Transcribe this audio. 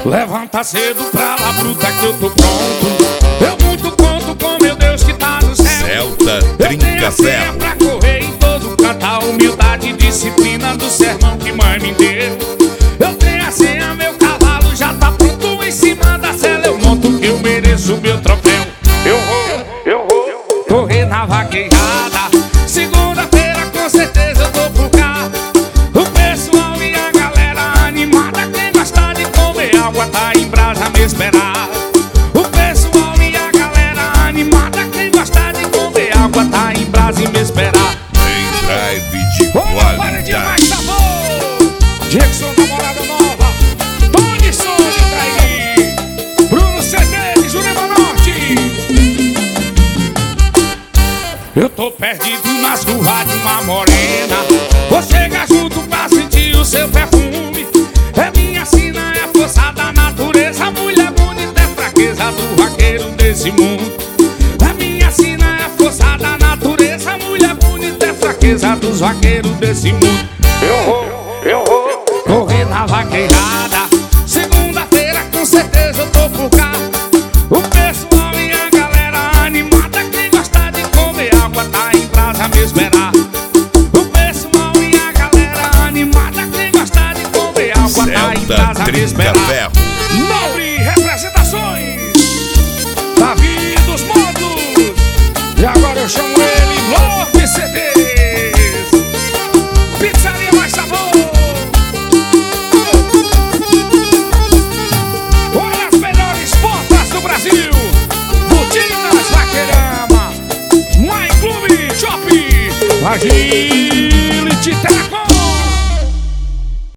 Levanta cedo pra lá, bruta, que eu tô pronto. Eu muito conto com meu Deus que tá no céu. Celta Trinca Ferro. Pra correr em todo canto, a humildade e disciplina do sermão que mãe me deu. Eu tenho a senha, meu cavalo já tá pronto em cima da cela. Eu monto que eu mereço meu troféu. Eu vou correr na vaquejada. Segunda-feira com certeza eu tô por cá. O pessoal e a galera animada. Quem gosta de comer água tá em brasa me esperar. O pessoal e a galera animada. Quem gosta de comer água tá em brasa e me esperar. Em drive de Para de mais qualidade. sabor. Jackson da Morada Nova, Tony Sônia Traí, Bruno CD, Jurema Norte. Eu tô perdido nas curvas de uma morena. Vou chegar junto pra sentir o seu perfume. É minha sina, é a força da natureza. Mulher bonita é fraqueza do vaqueiro desse mundo. É minha sina, é a força da natureza. Mulher bonita é fraqueza dos vaqueiros desse mundo. Eu vou correr na vaquejada. Segunda-feira com certeza eu tô por cá. O pessoal e a galera animada. Quem gosta de comer água tá em brasa me esperar. O pessoal e a galera animada. Quem gosta de comer água tá em Celta brasa me Trinca esperar. Ferro. Nobre Representações, Davi dos Modos. E agora eu chamo ele Lopes CDs. Pizzaria mais sabor. Olha as melhores portas do Brasil. Botinas Vaqueirama, My Clube Shopping, Agility